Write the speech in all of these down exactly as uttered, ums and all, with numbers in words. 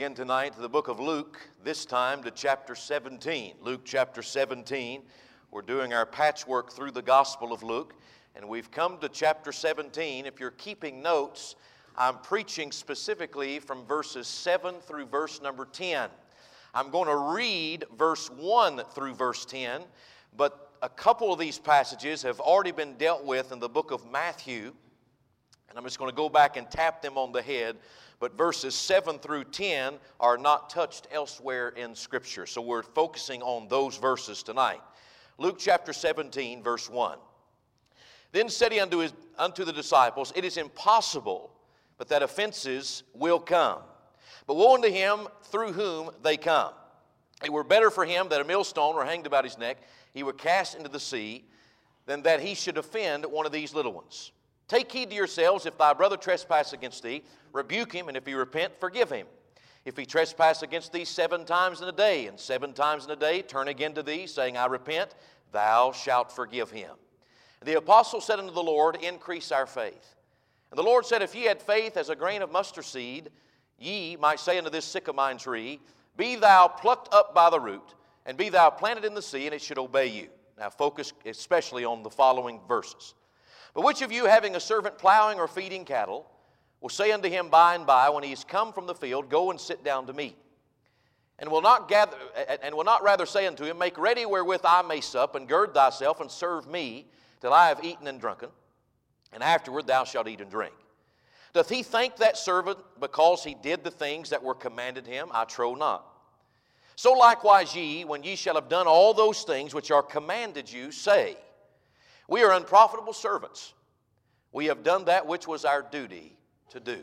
again tonight to the book of Luke, this time to chapter seventeen. Luke chapter seventeen. We're doing our patchwork through the Gospel of Luke, and we've come to chapter seventeen. If you're keeping notes, I'm preaching specifically from verses seven through verse number ten. I'm going to read verse one through verse ten, but a couple of these passages have already been dealt with in the book of Matthew, and I'm just going to go back and tap them on the head. But verses seven through ten are not touched elsewhere in Scripture. So we're focusing on those verses tonight. Luke chapter seventeen, verse one. Then said he unto, his, unto the disciples, It is impossible but that offenses will come. But woe unto him through whom they come. It were better for him that a millstone were hanged about his neck, he were cast into the sea, than that he should offend one of these little ones. Take heed to yourselves, if thy brother trespass against thee, rebuke him, and if he repent, forgive him. If he trespass against thee seven times in a day, and seven times in a day turn again to thee, saying, I repent, thou shalt forgive him. And the apostle said unto the Lord, Increase our faith. And the Lord said, If ye had faith as a grain of mustard seed, ye might say unto this sycamore tree, Be thou plucked up by the root, and be thou planted in the sea, and it should obey you. Now focus especially on the following verses. But which of you, having a servant plowing or feeding cattle, will say unto him by and by, when he is come from the field, Go and sit down to meat? And will not gather, and will not rather say unto him, Make ready wherewith I may sup, and gird thyself, and serve me, till I have eaten and drunken, and afterward thou shalt eat and drink. Doth he thank that servant because he did the things that were commanded him? I trow not. So likewise ye, when ye shall have done all those things which are commanded you, say, We are unprofitable servants. We have done that which was our duty to do.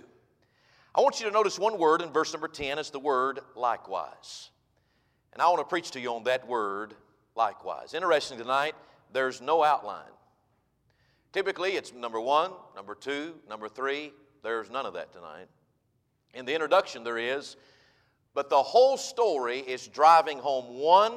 I want you to notice one word in verse number ten is the word likewise. And I want to preach to you on that word likewise. Interesting tonight, there's no outline. Typically it's number one, number two, number three. There's none of that tonight. In the introduction there is, but the whole story is driving home one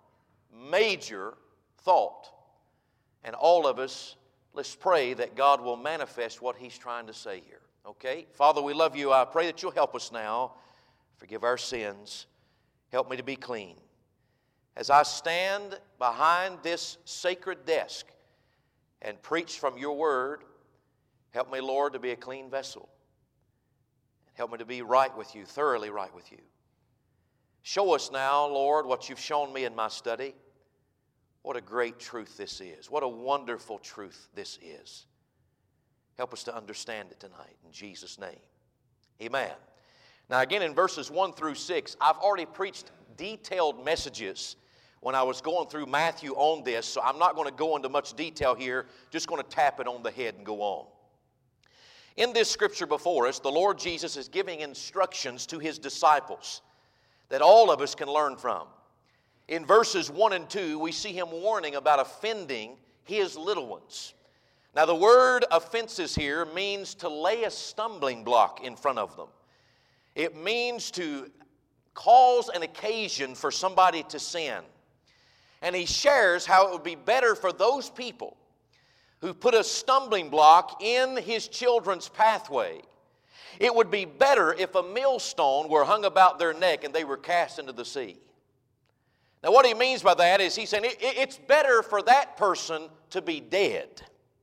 major thought. And all of us, let's pray that God will manifest what He's trying to say here. Okay? Father, we love you. I pray that you'll help us now. Forgive our sins. Help me to be clean. As I stand behind this sacred desk and preach from your word, help me, Lord, to be a clean vessel. Help me to be right with you, thoroughly right with you. Show us now, Lord, what you've shown me in my study. What a great truth this is. What a wonderful truth this is. Help us to understand it tonight in Jesus' name. Amen. Now again in verses one through six, I've already preached detailed messages when I was going through Matthew on this, so I'm not going to go into much detail here. Just going to tap it on the head and go on. In this scripture before us, the Lord Jesus is giving instructions to His disciples that all of us can learn from. In verses one and two, we see Him warning about offending His little ones. Now the word offenses here means to lay a stumbling block in front of them. It means to cause an occasion for somebody to sin. And He shares how it would be better for those people who put a stumbling block in His children's pathway. It would be better if a millstone were hung about their neck and they were cast into the sea. Now what He means by that is He's saying it, it's better for that person to be dead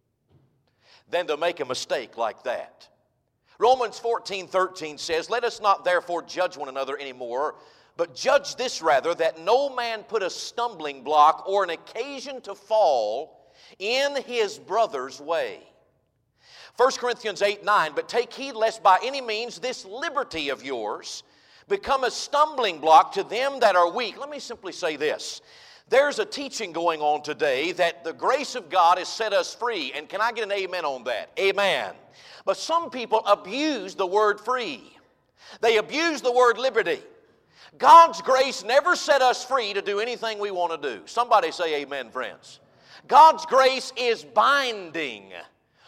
than to make a mistake like that. Romans fourteen thirteen says, Let us not therefore judge one another anymore, but judge this rather, that no man put a stumbling block or an occasion to fall in his brother's way. First Corinthians eight nine, But take heed lest by any means this liberty of yours become a stumbling block to them that are weak. Let me simply say this. There's a teaching going on today that the grace of God has set us free. And can I get an amen on that? Amen. But some people abuse the word free. They abuse the word liberty. God's grace never set us free to do anything we want to do. Somebody say amen, friends. God's grace is binding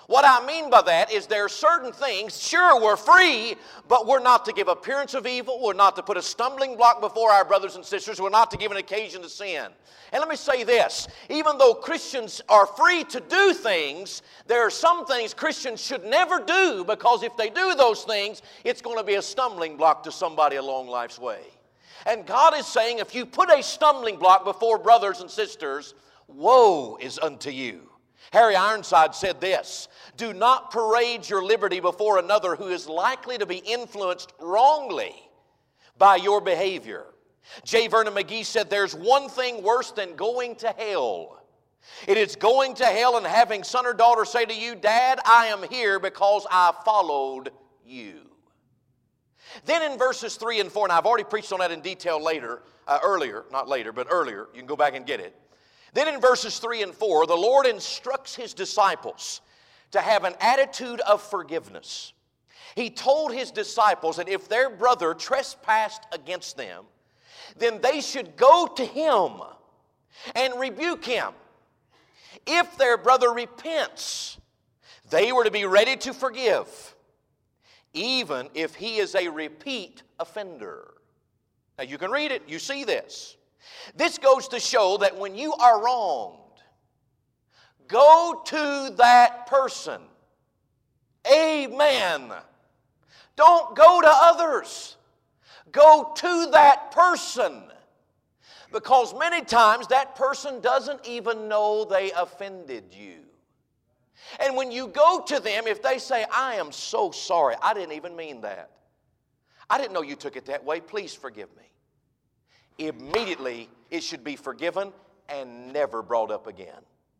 What I mean by that is there are certain things, sure, we're free, but we're not to give appearance of evil. We're not to put a stumbling block before our brothers and sisters. We're not to give an occasion to sin. And let me say this, even though Christians are free to do things, there are some things Christians should never do, because if they do those things, it's going to be a stumbling block to somebody along life's way. And God is saying, if you put a stumbling block before brothers and sisters, woe is unto you. Harry Ironside said this, do not parade your liberty before another who is likely to be influenced wrongly by your behavior. J. Vernon McGee said, there's one thing worse than going to hell. It is going to hell and having son or daughter say to you, Dad, I am here because I followed you. Then in verses three and four, and I've already preached on that in detail later, uh, earlier, not later, but earlier. You can go back and get it. Then in verses three and four, the Lord instructs His disciples to have an attitude of forgiveness. He told His disciples that if their brother trespassed against them, then they should go to him and rebuke him. If their brother repents, they were to be ready to forgive, even if he is a repeat offender. Now you can read it, you see this. This goes to show that when you are wronged, go to that person. Amen. Don't go to others. Go to that person. Because many times that person doesn't even know they offended you. And when you go to them, if they say, I am so sorry, I didn't even mean that. I didn't know you took it that way. Please forgive me. Immediately it should be forgiven and never brought up again.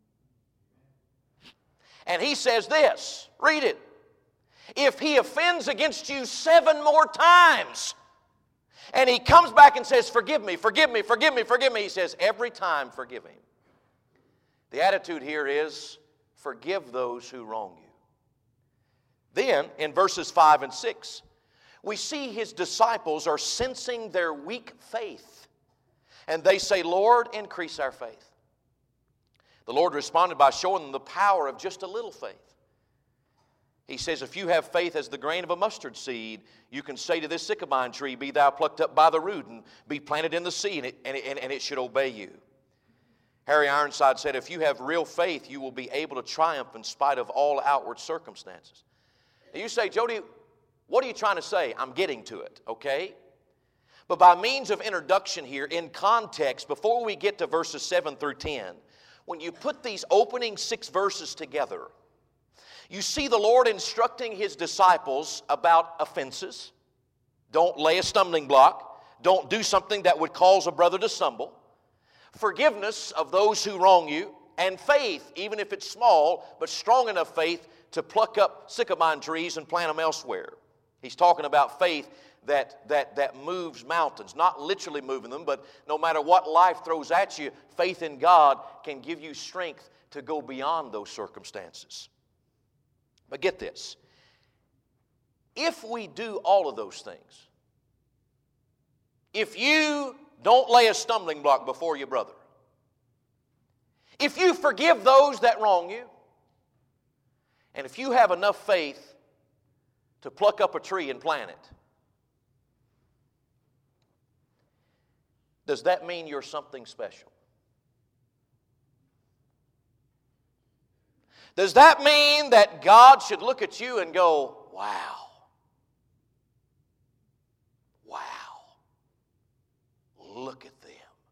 And he says this, read it. If he offends against you seven more times, and he comes back and says, forgive me, forgive me, forgive me, forgive me, he says, every time forgive him. The attitude here is, forgive those who wrong you. Then, in verses five and six, we see his disciples are sensing their weak faith. And they say, Lord, increase our faith. The Lord responded by showing them the power of just a little faith. He says, if you have faith as the grain of a mustard seed, you can say to this sycamore tree, be thou plucked up by the root and be planted in the sea, and it, and it, and it should obey you. Harry Ironside said, if you have real faith, you will be able to triumph in spite of all outward circumstances. Now you say, Jody, what are you trying to say? I'm getting to it, okay? But by means of introduction here, in context, before we get to verses seven through ten, when you put these opening six verses together, you see the Lord instructing His disciples about offenses. Don't lay a stumbling block. Don't do something that would cause a brother to stumble. Forgiveness of those who wrong you. And faith, even if it's small, but strong enough faith to pluck up sycamore trees and plant them elsewhere. He's talking about faith that, that, that moves mountains. Not literally moving them, but no matter what life throws at you, faith in God can give you strength to go beyond those circumstances. But get this. If we do all of those things, if you don't lay a stumbling block before your brother, if you forgive those that wrong you, and if you have enough faith to pluck up a tree and plant it, does that mean you're something special? Does that mean that God should look at you and go, wow, wow, look at them?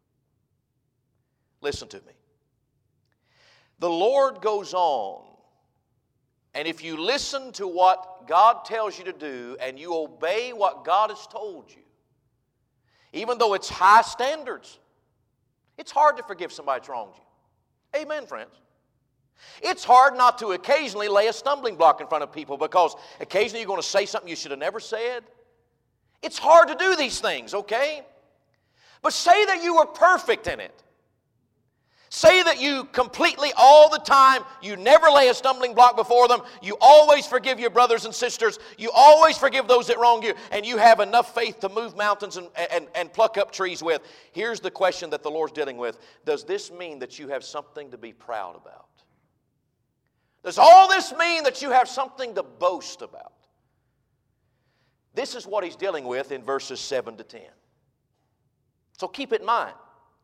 Listen to me. The Lord goes on, and if you listen to what God tells you to do and you obey what God has told you, even though it's high standards, it's hard to forgive somebody that's wronged you. Amen, friends. It's hard not to occasionally lay a stumbling block in front of people because occasionally you're going to say something you should have never said. It's hard to do these things, okay? But say that you were perfect in it. Say that you completely, all the time, you never lay a stumbling block before them. You always forgive your brothers and sisters. You always forgive those that wrong you. And you have enough faith to move mountains and, and, and pluck up trees with. Here's the question that the Lord's dealing with. Does this mean that you have something to be proud about? Does all this mean that you have something to boast about? This is what he's dealing with in verses seven to ten. So keep it in mind.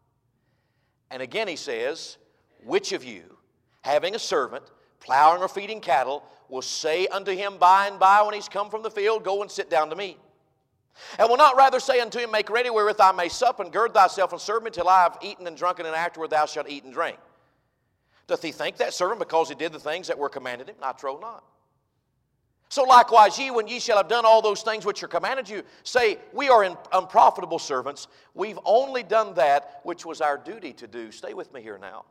And again he says, which of you, having a servant, plowing or feeding cattle, will say unto him by and by when he's come from the field, go and sit down to meat? And will not rather say unto him, make ready wherewith I may sup, and gird thyself and serve me till I have eaten and drunken, and afterward thou shalt eat and drink? Doth he thank that servant because he did the things that were commanded him? I trow not. So likewise ye, when ye shall have done all those things which are commanded you, say, we are unprofitable servants. We've only done that which was our duty to do. Stay with me here now.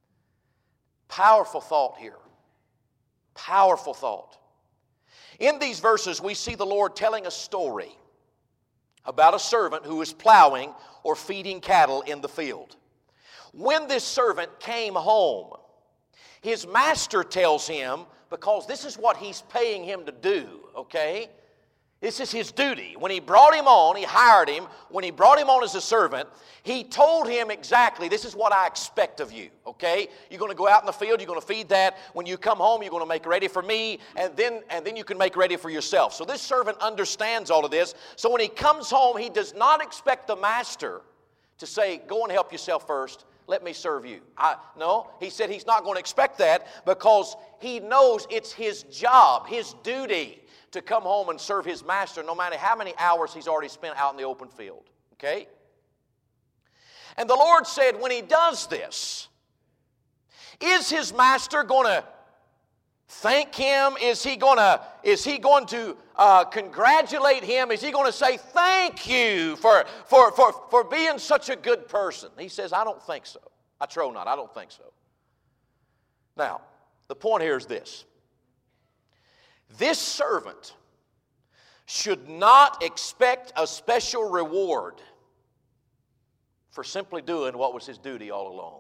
Powerful thought here. Powerful thought. In these verses we see the Lord telling a story about a servant who is plowing or feeding cattle in the field. When this servant came home, his master tells him, because this is what he's paying him to do, okay? This is his duty. When he brought him on, he hired him. When he brought him on as a servant, he told him exactly, this is what I expect of you, okay? You're going to go out in the field, you're going to feed that. When you come home, you're going to make ready for me, and then, and then you can make ready for yourself. So this servant understands all of this. So when he comes home, he does not expect the master to say, go and help yourself first. Let me serve you. I, no, he said he's not going to expect that because he knows it's his job, his duty to come home and serve his master no matter how many hours he's already spent out in the open field. Okay? And the Lord said when he does this, is his master going to thank him? Is he going to, is he going to uh, congratulate him? Is he going to say thank you for, for, for, for being such a good person? He says, I don't think so. I trow not. I don't think so. Now, the point here is this. This servant should not expect a special reward for simply doing what was his duty all along.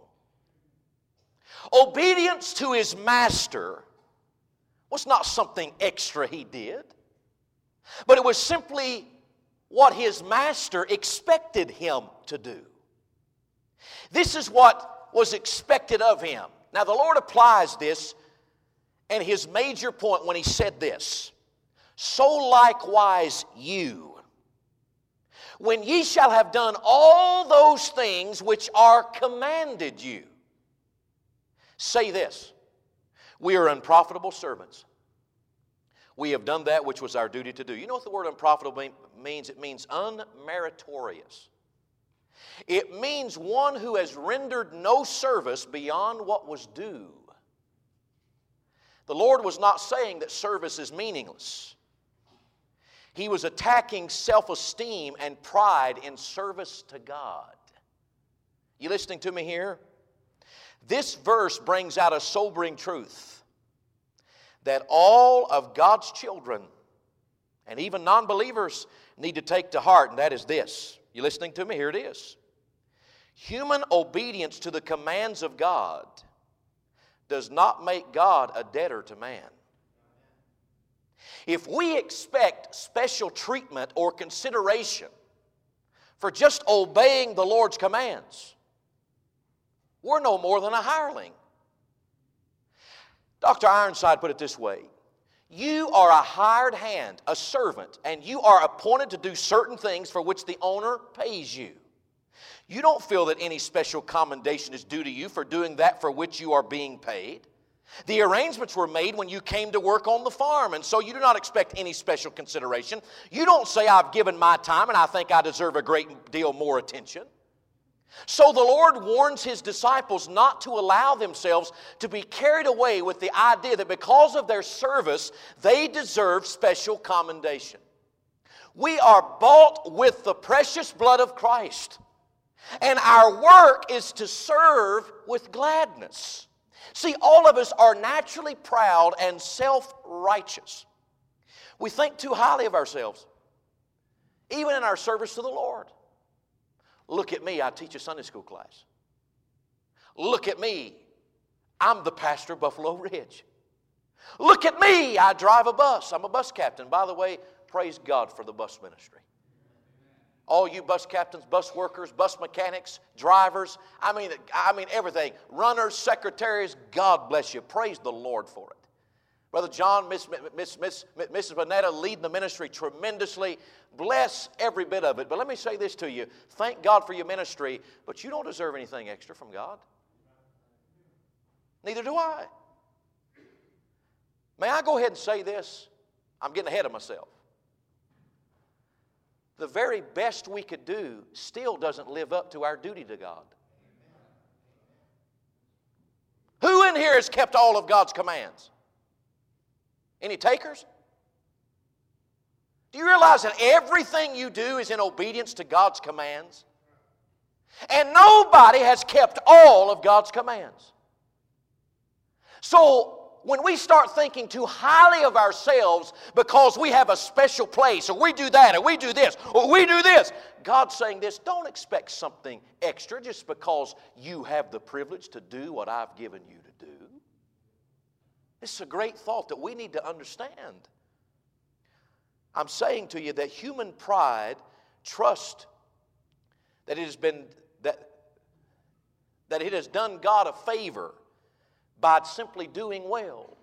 Obedience to his master was not something extra he did, but it was simply what his master expected him to do. This is what was expected of him. Now the Lord applies this and his major point when he said this, so likewise you, when ye shall have done all those things which are commanded you, say this, we are unprofitable servants. We have done that which was our duty to do. You know what the word unprofitable means? It means unmeritorious. It means one who has rendered no service beyond what was due. The Lord was not saying that service is meaningless. He was attacking self-esteem and pride in service to God. You listening to me here? This verse brings out a sobering truth that all of God's children and even non-believers need to take to heart, and that is this. You listening to me? Here it is. Human obedience to the commands of God does not make God a debtor to man. If we expect special treatment or consideration for just obeying the Lord's commands, we're no more than a hireling. Doctor Ironside put it this way. You are a hired hand, a servant, and you are appointed to do certain things for which the owner pays you. You don't feel that any special commendation is due to you for doing that for which you are being paid. The arrangements were made when you came to work on the farm, and so you do not expect any special consideration. You don't say, I've given my time and I think I deserve a great deal more attention. So the Lord warns His disciples not to allow themselves to be carried away with the idea that because of their service, they deserve special commendation. We are bought with the precious blood of Christ, and our work is to serve with gladness. See, all of us are naturally proud and self-righteous. We think too highly of ourselves, even in our service to the Lord. Look at me, I teach a Sunday school class. Look at me, I'm the pastor of Buffalo Ridge. Look at me, I drive a bus. I'm a bus captain. By the way, praise God for the bus ministry. All you bus captains, bus workers, bus mechanics, drivers, I mean, I mean everything. Runners, secretaries, God bless you. Praise the Lord for it. Brother John, Miss, Miss, Miss, Missus Bonetta leading the ministry tremendously. Bless every bit of it. But let me say this to you. Thank God for your ministry, but you don't deserve anything extra from God. Neither do I. May I go ahead and say this? I'm getting ahead of myself. The very best we could do still doesn't live up to our duty to God. Who in here has kept all of God's commands? Any takers? Do you realize that everything you do is in obedience to God's commands? And nobody has kept all of God's commands. So, when we start thinking too highly of ourselves because we have a special place, or we do that, or we do this, or we do this, God's saying this, don't expect something extra just because you have the privilege to do what I've given you to do. This is a great thought that we need to understand. I'm saying to you that human pride trusts that it has been that, that it has done God a favor by simply doing well.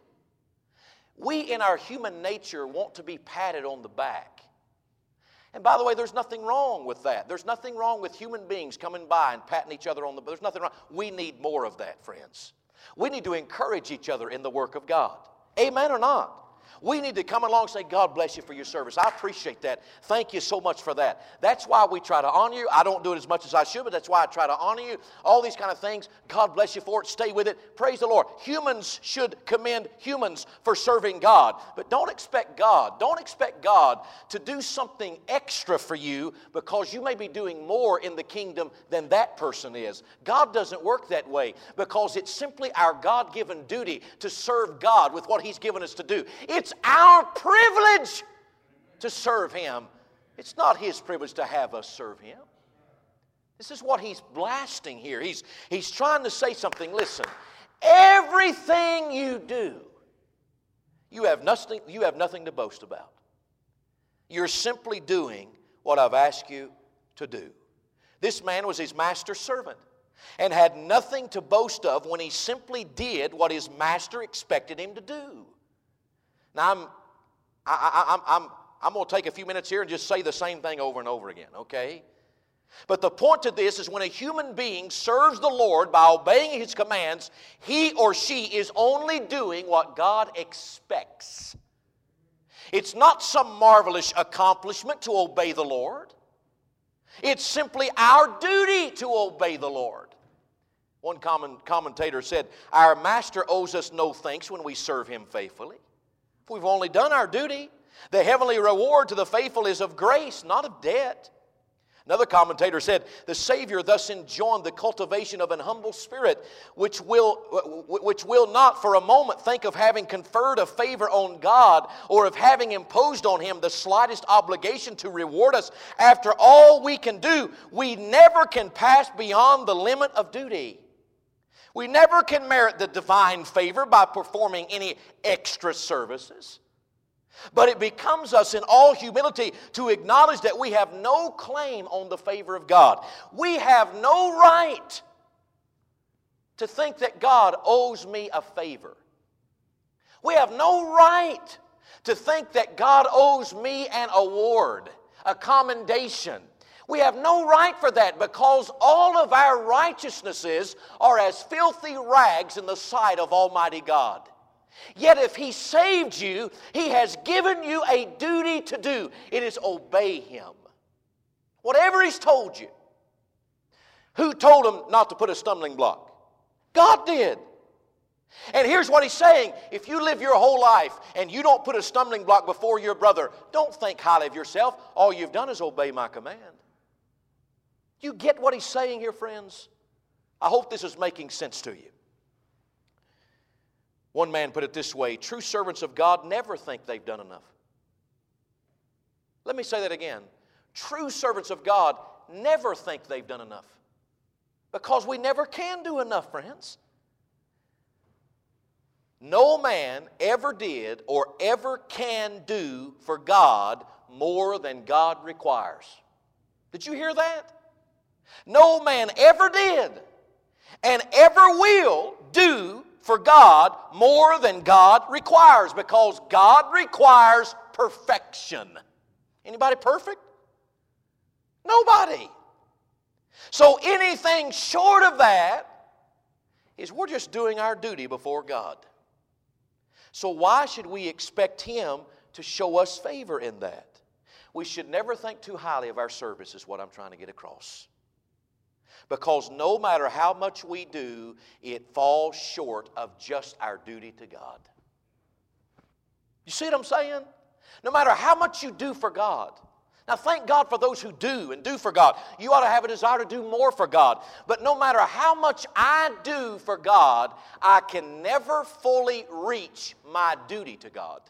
We in our human nature want to be patted on the back. And by the way, there's nothing wrong with that. There's nothing wrong with human beings coming by and patting each other on the back. There's nothing wrong. We need more of that, friends. We need to encourage each other in the work of God. Amen or not? We need to come along and say, God bless you for your service. I appreciate that. Thank you so much for that. That's why we try to honor you. I don't do it as much as I should, but that's why I try to honor you. All these kind of things. God bless you for it. Stay with it. Praise the Lord. Humans should commend humans for serving God. But don't expect God. Don't expect God to do something extra for you because you may be doing more in the kingdom than that person is. God doesn't work that way because it's simply our God-given duty to serve God with what He's given us to do. It's our privilege to serve Him. It's not His privilege to have us serve Him. This is what He's blasting here. He's, he's trying to say something. Listen, everything you do, you have nothing, you have nothing to boast about. You're simply doing what I've asked you to do. This man was his master's servant and had nothing to boast of when he simply did what his master expected him to do. Now, I'm, I, I, I'm, I'm, I'm going to take a few minutes here and just say the same thing over and over again, okay? But the point to this is when a human being serves the Lord by obeying His commands, he or she is only doing what God expects. It's not some marvelous accomplishment to obey the Lord. It's simply our duty to obey the Lord. One common commentator said, our Master owes us no thanks when we serve Him faithfully. We've only done our duty. The heavenly reward to the faithful is of grace, not of debt. Another commentator said, the Savior thus enjoined the cultivation of an humble spirit, which will, which will not for a moment think of having conferred a favor on God or of having imposed on Him the slightest obligation to reward us. After all we can do, we never can pass beyond the limit of duty. We never can merit the divine favor by performing any extra services. But it becomes us in all humility to acknowledge that we have no claim on the favor of God. We have no right to think that God owes me a favor. We have no right to think that God owes me an award, a commendation. We have no right for that because all of our righteousnesses are as filthy rags in the sight of Almighty God. Yet if He saved you, He has given you a duty to do. It is obey Him. Whatever He's told you. Who told Him not to put a stumbling block? God did. And here's what He's saying. If you live your whole life and you don't put a stumbling block before your brother, don't think highly of yourself. All you've done is obey my command. You get what He's saying here, friends? I hope this is making sense to you. One man put it this way, true servants of God never think they've done enough. Let me say that again. True servants of God never think they've done enough. Because we never can do enough, friends. No man ever did or ever can do for God more than God requires. Did you hear that? No man ever did and ever will do for God more than God requires, because God requires perfection. Anybody perfect? Nobody. So anything short of that is we're just doing our duty before God. So why should we expect Him to show us favor in that? We should never think too highly of our service, is what I'm trying to get across. Because no matter how much we do, it falls short of just our duty to God. You see what I'm saying? No matter how much you do for God. Now thank God for those who do and do for God. You ought to have a desire to do more for God. But no matter how much I do for God, I can never fully reach my duty to God.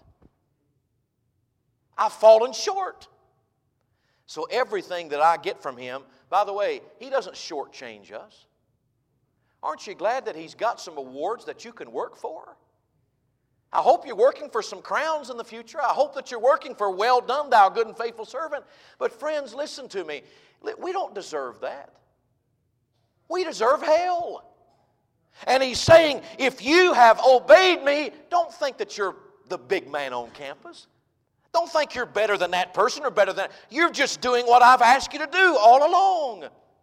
I've fallen short. So everything that I get from Him, by the way, He doesn't shortchange us. Aren't you glad that He's got some awards that you can work for? I hope you're working for some crowns in the future. I hope that you're working for well done, thou good and faithful servant. But friends, listen to me. We don't deserve that. We deserve hell. And He's saying, if you have obeyed me, don't think that you're the big man on campus. Don't think you're better than that person or better than... You're just doing what I've asked you to do all along.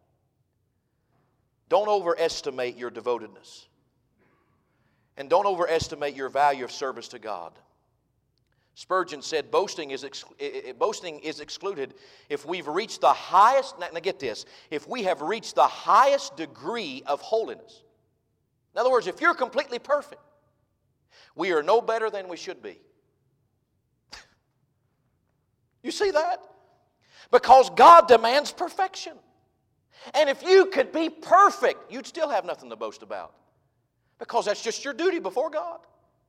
Don't overestimate your devotedness. And don't overestimate your value of service to God. Spurgeon said boasting is, ex- boasting is excluded if we've reached the highest... Now get this. If we have reached the highest degree of holiness. In other words, if you're completely perfect, we are no better than we should be. You see that? Because God demands perfection. And if you could be perfect, you'd still have nothing to boast about. Because that's just your duty before God.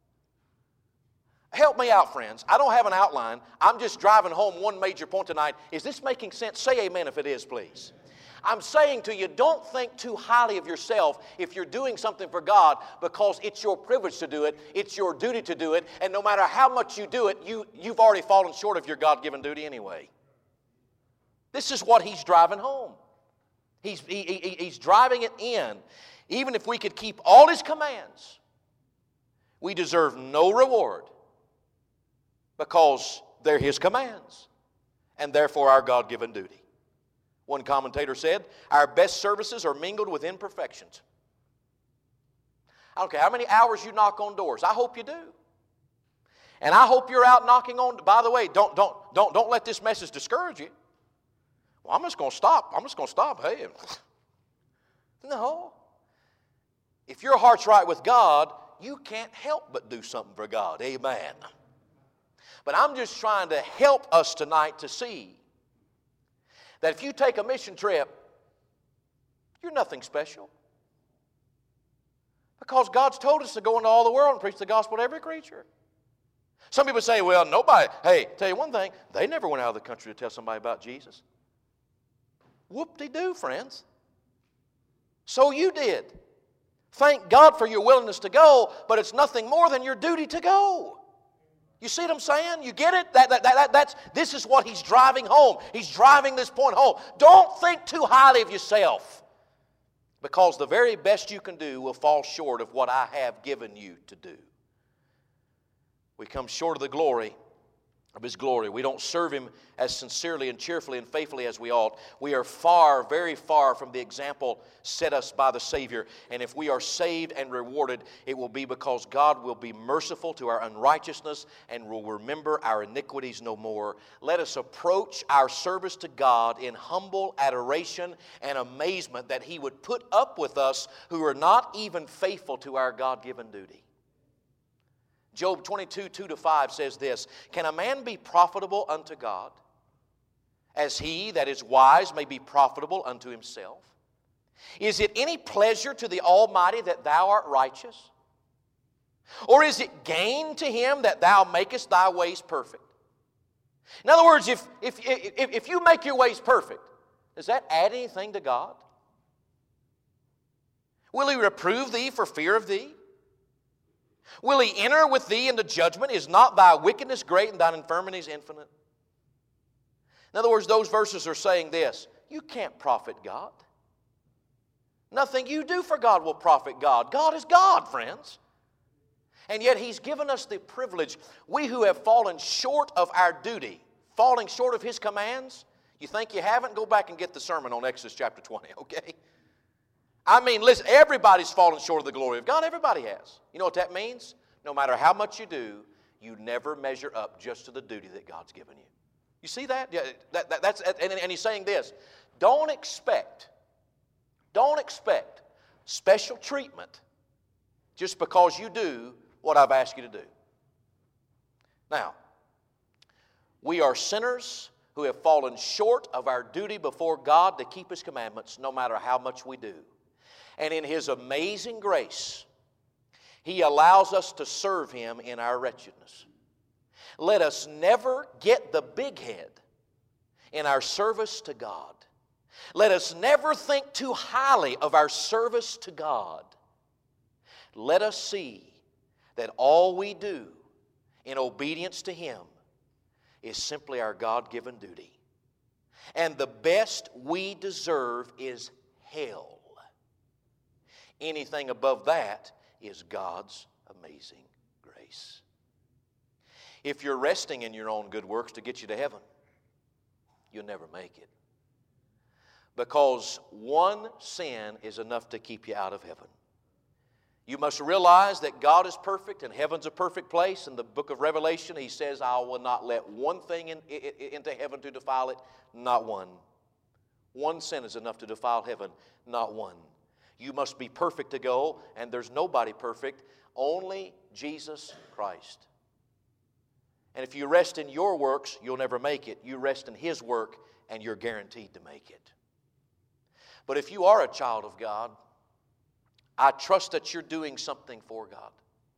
Help me out, friends. I don't have an outline. I'm just driving home one major point tonight. Is this making sense? Say amen if it is, please. I'm saying to you, don't think too highly of yourself if you're doing something for God, because it's your privilege to do it, it's your duty to do it, and no matter how much you do it, you, you've already fallen short of your God-given duty anyway. This is what He's driving home. He's, he, he, he's driving it in. Even if we could keep all His commands, we deserve no reward, because they're His commands, and therefore our God-given duty. One commentator said, our best services are mingled with imperfections. I don't care how many hours you knock on doors. I hope you do. And I hope you're out knocking on... By the way, don't, don't, don't, don't let this message discourage you. Well, I'm just going to stop. I'm just going to stop. Hey. No. If your heart's right with God, you can't help but do something for God. Amen. But I'm just trying to help us tonight to see that if you take a mission trip, you're nothing special. Because God's told us to go into all the world and preach the gospel to every creature. Some people say, well, nobody, hey, tell you one thing, they never went out of the country to tell somebody about Jesus. Whoop-de-doo, friends. So you did. Thank God for your willingness to go, but it's nothing more than your duty to go. You see what I'm saying? You get it? That, that, that, that's, this is what He's driving home. He's driving this point home. Don't think too highly of yourself, because the very best you can do will fall short of what I have given you to do. We come short of the glory of His glory. We don't serve Him as sincerely and cheerfully and faithfully as we ought. We are far, very far from the example set us by the Savior. And if we are saved and rewarded, it will be because God will be merciful to our unrighteousness and will remember our iniquities no more. Let us approach our service to God in humble adoration and amazement that He would put up with us who are not even faithful to our God-given duty. Job twenty-two, two to five says this, can a man be profitable unto God, as he that is wise may be profitable unto himself? Is it any pleasure to the Almighty that thou art righteous? Or is it gain to Him that thou makest thy ways perfect? In other words, if, if, if, if you make your ways perfect, does that add anything to God? Will He reprove thee for fear of thee? Will He enter with thee into judgment? Is not thy wickedness great and thine infirmities infinite? In other words, those verses are saying this. You can't profit God. Nothing you do for God will profit God. God is God, friends. And yet He's given us the privilege, we who have fallen short of our duty, falling short of His commands. You think you haven't? Go back and get the sermon on Exodus chapter twenty, okay? I mean, listen, everybody's fallen short of the glory of God. Everybody has. You know what that means? No matter how much you do, you never measure up just to the duty that God's given you. You see that? Yeah, that, that that's, and, and He's saying this, don't expect, don't expect special treatment just because you do what I've asked you to do. Now, we are sinners who have fallen short of our duty before God to keep His commandments no matter how much we do. And in His amazing grace, He allows us to serve Him in our wretchedness. Let us never get the big head in our service to God. Let us never think too highly of our service to God. Let us see that all we do in obedience to Him is simply our God-given duty. And the best we deserve is hell. Anything above that is God's amazing grace. If you're resting in your own good works to get you to heaven, you'll never make it. Because one sin is enough to keep you out of heaven. You must realize that God is perfect and heaven's a perfect place. In the book of Revelation, He says, I will not let one thing in, in, into heaven to defile it, not one. One sin is enough to defile heaven, not one. You must be perfect to go, and there's nobody perfect, only Jesus Christ. And if you rest in your works, you'll never make it. You rest in His work, and you're guaranteed to make it. But if you are a child of God, I trust that you're doing something for God.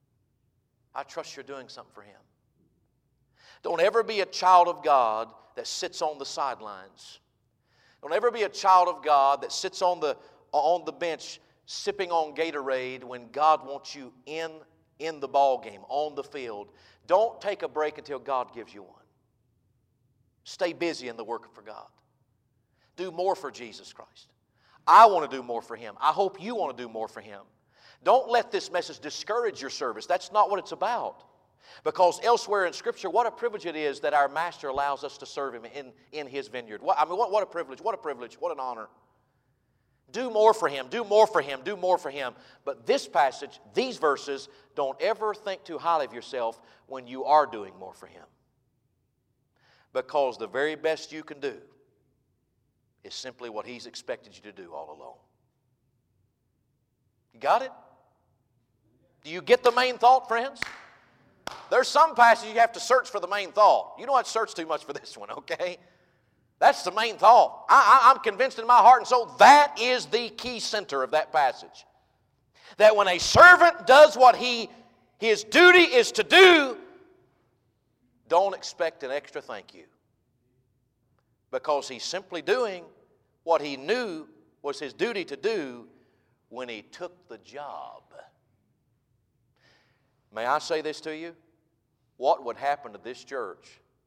I trust you're doing something for Him. Don't ever be a child of God that sits on the sidelines. Don't ever be a child of God that sits on the on the bench sipping on Gatorade when God wants you in, in the ball game, on the field. Don't take a break until God gives you one. Stay busy in the work for God. Do more for Jesus Christ. I want to do more for Him. I hope you want to do more for Him. Don't let this message discourage your service. That's not what it's about. Because elsewhere in Scripture, what a privilege it is that our Master allows us to serve Him in, in His vineyard. What, I mean, what, what a privilege, what a privilege, what an honor. Do more for Him, do more for Him, do more for Him. But this passage, these verses, don't ever think too highly of yourself when you are doing more for Him. Because the very best you can do is simply what He's expected you to do all along. You got it? Do you get the main thought, friends? There's some passages you have to search for the main thought. You don't have to search too much for this one, okay? That's the main thought. I, I, I'm convinced in my heart and soul that is the key center of that passage. That when a servant does what he, his duty is to do, don't expect an extra thank you. Because he's simply doing what he knew was his duty to do when he took the job. May I say this to you? What would happen to this church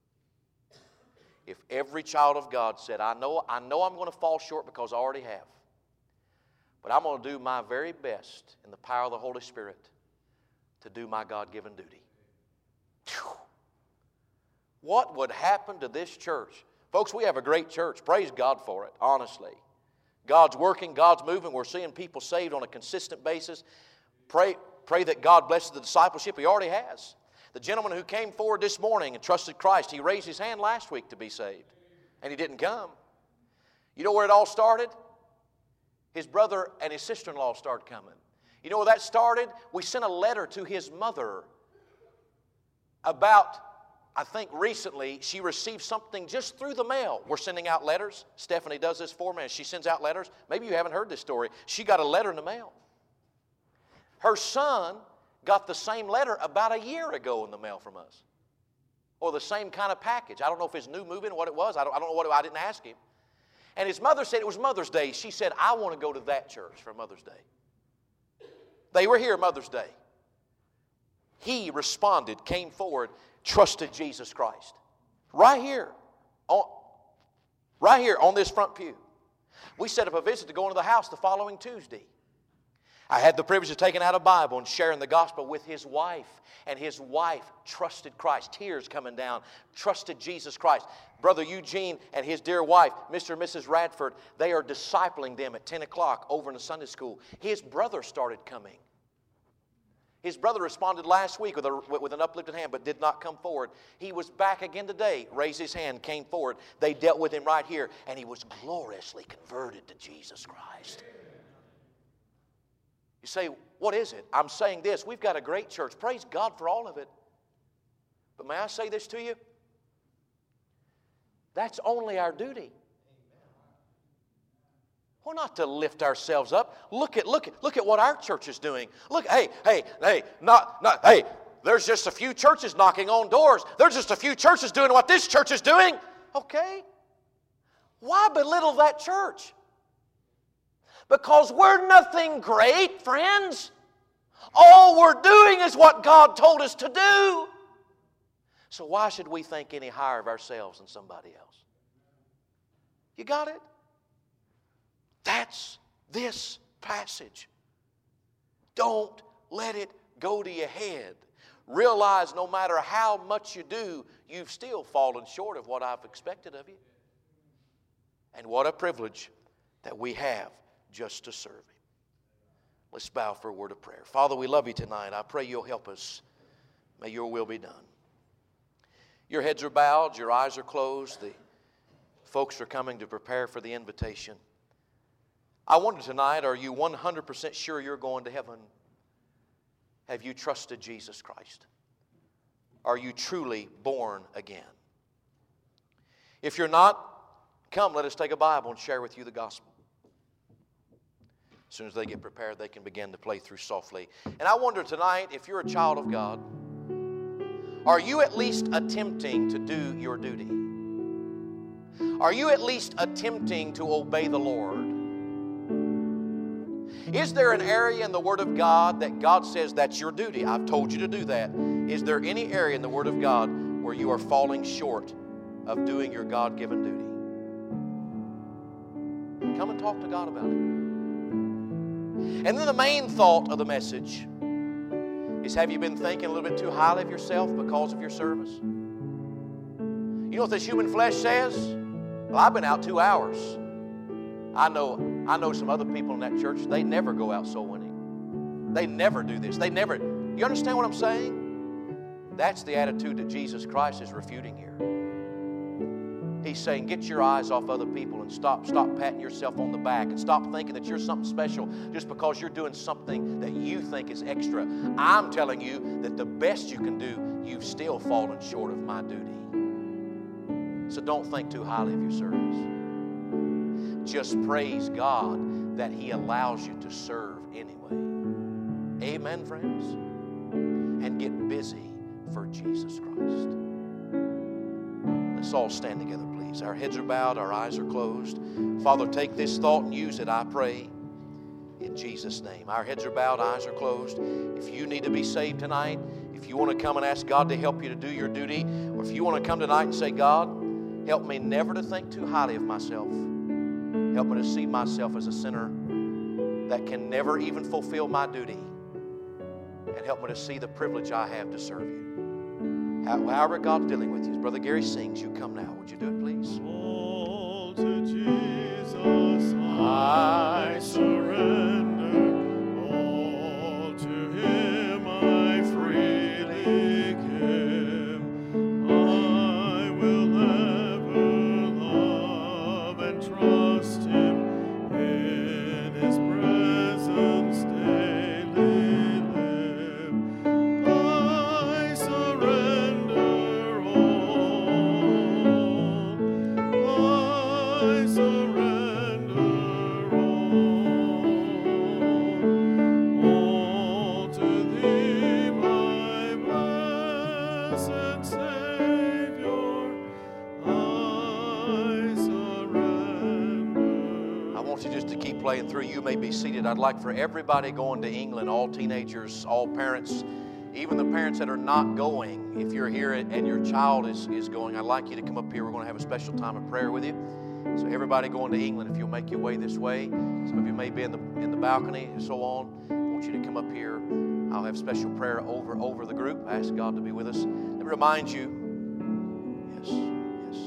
if every child of God said, I know, I know I'm going to fall short because I already have, but I'm going to do my very best in the power of the Holy Spirit to do my God-given duty. Whew. What would happen to this church? Folks, we have a great church. Praise God for it, honestly. God's working, God's moving. We're seeing people saved on a consistent basis. Pray, pray that God blesses the discipleship. He already has. The gentleman who came forward this morning and trusted Christ, he raised his hand last week to be saved, and he didn't come. You know where it all started? His brother and his sister-in-law started coming. You know where that started? We sent a letter to his mother about, I think recently, she received something just through the mail. We're sending out letters. Stephanie does this for me, and she sends out letters. Maybe you haven't heard this story. She got a letter in the mail. Her son got the same letter about a year ago in the mail from us. Or the same kind of package. I don't know if it's new moving, what it was. I don't, I don't know what it, I didn't ask him. And his mother said it was Mother's Day. She said, I want to go to that church for Mother's Day. They were here Mother's Day. He responded, came forward, trusted Jesus Christ. Right here. On, right here on this front pew. We set up a visit to go into the house the following Tuesday. I had the privilege of taking out a Bible and sharing the gospel with his wife. And his wife trusted Christ. Tears coming down. Trusted Jesus Christ. Brother Eugene and his dear wife, Mister and Missus Radford, they are discipling them at ten o'clock over in the Sunday school. His brother started coming. His brother responded last week with, a, with an uplifted hand, but did not come forward. He was back again today, raised his hand, came forward. They dealt with him right here, and he was gloriously converted to Jesus Christ. You say, what is it? I'm saying this. We've got a great church. Praise God for all of it. But may I say this to you? That's only our duty. We're not to lift ourselves up. Look at, look at, look at what our church is doing. Look, hey, hey, hey, not, not, hey, there's just a few churches knocking on doors. There's just a few churches doing what this church is doing. Okay. Why belittle that church? Because we're nothing great, friends. All we're doing is what God told us to do. So why should we think any higher of ourselves than somebody else? You got it? That's this passage. Don't let it go to your head. Realize no matter how much you do, you've still fallen short of what I've expected of you. And what a privilege that we have just to serve Him. Let's bow for a word of prayer. Father, we love You tonight. I pray You'll help us. May Your will be done. Your heads are bowed, your eyes are closed. The folks are coming to prepare for the invitation. I wonder tonight, are you one hundred percent sure you're going to heaven? Have you trusted Jesus Christ? Are you truly born again? If you're not, come, let us take a Bible and share with you the gospel. As soon as they get prepared, they can begin to play through softly. And I wonder tonight, if you're a child of God, are you at least attempting to do your duty? Are you at least attempting to obey the Lord? Is there an area in the Word of God that God says that's your duty? I've told you to do that. Is there any area in the Word of God where you are falling short of doing your God-given duty? Come and talk to God about it. And then the main thought of the message is, have you been thinking a little bit too highly of yourself because of your service? You know what this human flesh says? Well, I've been out two hours. I know, I know some other people in that church, they never go out soul winning. They never do this. They never. You understand what I'm saying? That's the attitude that Jesus Christ is refuting here. He's saying, get your eyes off other people and stop, stop patting yourself on the back and stop thinking that you're something special just because you're doing something that you think is extra. I'm telling you that the best you can do, you've still fallen short of my duty. So don't think too highly of your service. Just praise God that He allows you to serve anyway. Amen, friends? And get busy for Jesus Christ. Let's all stand together, please. Our heads are bowed, our eyes are closed. Father, take this thought and use it, I pray, in Jesus' name. Our heads are bowed, eyes are closed. If you need to be saved tonight, if you want to come and ask God to help you to do your duty, or if you want to come tonight and say, God, help me never to think too highly of myself. Help me to see myself as a sinner that can never even fulfill my duty. And help me to see the privilege I have to serve You. However God's dealing with you. As Brother Gary sings, you come now. Would you do it, please? All to Jesus I surrender. All to Him I freely give. I will ever love and trust Him in His presence daily live. I surrender all. I surrender all. All to Thee, my blessed Savior, I surrender. I want you just to keep playing through. You may be seated. I'd like for everybody going to England, all teenagers, all parents, even the parents that are not going, if you're here and your child is, is going, I'd like you to come up here. We're going to have a special time of prayer with you. So everybody going to England, if you'll make your way this way, some of you may be in the in the balcony and so on. I want you to come up here. I'll have special prayer over over the group. I ask God to be with us. Let me remind you. Yes, yes.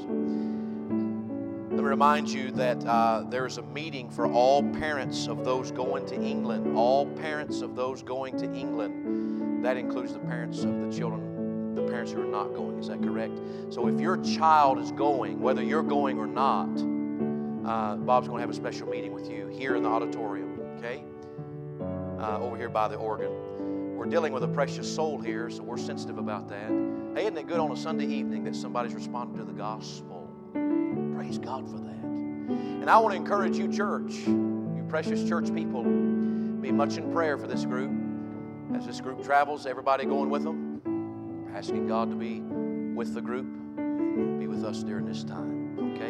Let me remind you that uh, there is a meeting for all parents of those going to England. All parents of those going to England. That includes the parents of the children, the parents who are not going. Is that correct? So if your child is going, whether you're going or not, uh, Bob's going to have a special meeting with you here in the auditorium, okay? Uh, over here by the organ. We're dealing with a precious soul here, so we're sensitive about that. Hey, isn't it good on a Sunday evening that somebody's responding to the gospel? Praise God for that. And I want to encourage you, church, you precious church people, be much in prayer for this group. As this group travels, everybody going with them, we're asking God to be with the group, be with us during this time, okay?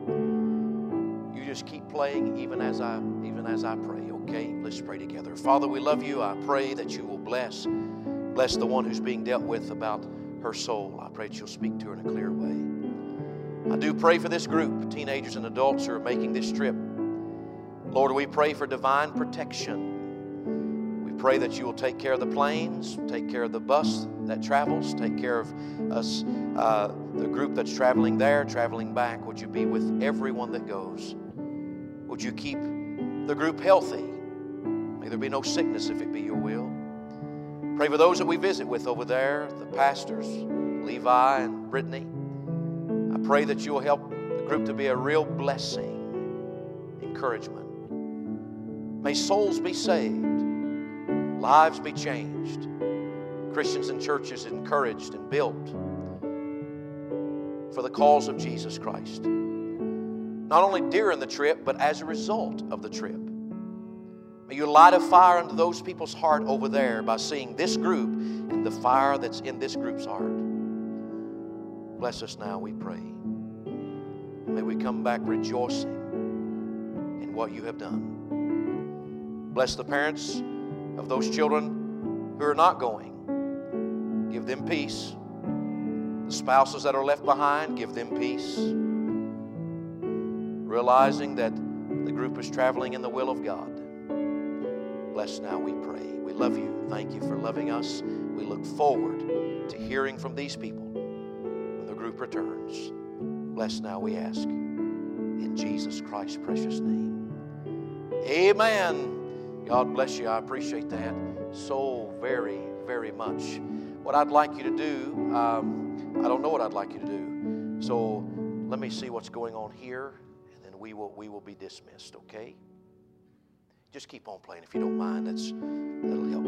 You just keep playing even as I, even as I pray, okay? Let's pray together. Father, we love you. I pray that you will bless, bless the one who's being dealt with about her soul. I pray that you'll speak to her in a clear way. I do pray for this group, teenagers and adults who are making this trip. Lord, we pray for divine protection. We pray that you will take care of the planes, take care of the bus that travels, take care of us, uh, the group that's traveling there, traveling back. Would you be with everyone that goes? Would you keep the group healthy? May there be no sickness if it be your will. Pray for those that we visit with over there, the pastors, Levi and Brittany. I pray that you will help the group to be a real blessing, encouragement. May souls be saved, lives be changed, Christians and churches encouraged and built for the cause of Jesus Christ. Not only during the trip, but as a result of the trip. May you light a fire into those people's heart over there by seeing this group and the fire that's in this group's heart. Bless us now, we pray. May we come back rejoicing in what you have done. Bless the parents of those children who are not going. Give them peace. The spouses that are left behind, give them peace. Realizing that the group is traveling in the will of God. Bless now, we pray. We love you. Thank you for loving us. We look forward to hearing from these people when the group returns. Bless now, we ask. In Jesus Christ's precious name. Amen. God bless you. I appreciate that so very, very much. What I'd like you to do, um, I don't know what I'd like you to do. So let me see what's going on here, and then we will we will be dismissed, okay? Just keep on playing if you don't mind. That's, that'll help.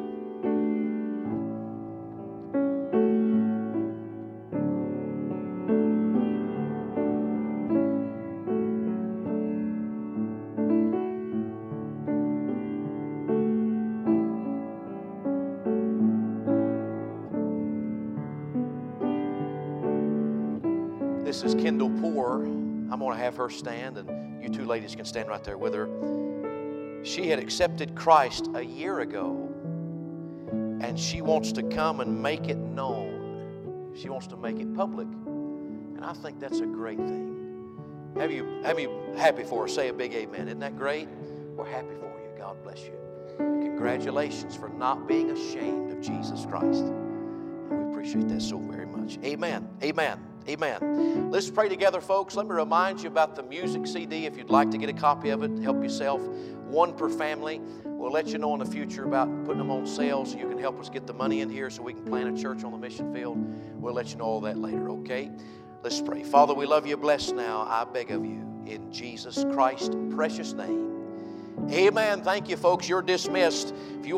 This is Kendall Poor. I'm going to have her stand, and you two ladies can stand right there with her. She had accepted Christ a year ago, and she wants to come and make it known. She wants to make it public, and I think that's a great thing. Have you, have you happy for her? Say a big amen. Isn't that great? We're happy for you. God bless you. And congratulations for not being ashamed of Jesus Christ. And we appreciate that so very much. Amen. Amen. Amen. Let's pray together, folks. Let me remind you about the music C D. If you'd like to get a copy of it, help yourself. One per family. We'll let you know in the future about putting them on sale so you can help us get the money in here so we can plant a church on the mission field. We'll let you know all that later, okay? Let's pray. Father, we love you. Bless now, I beg of you, in Jesus Christ's precious name. Amen. Thank you, folks. You're dismissed. If you